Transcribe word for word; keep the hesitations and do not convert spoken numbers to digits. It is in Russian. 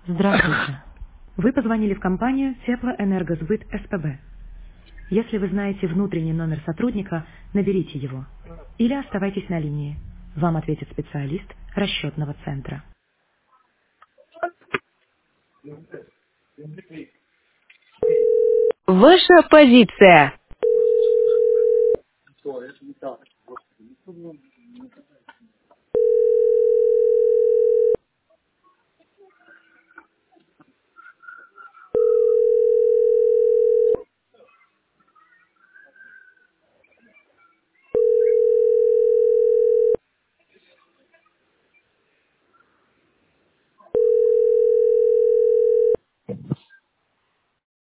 Здравствуйте. Вы позвонили в компанию Теплоэнергосбыт СПБ. Если вы знаете внутренний номер сотрудника, наберите его. Или оставайтесь на линии. Вам ответит специалист расчетного центра. Ваша позиция.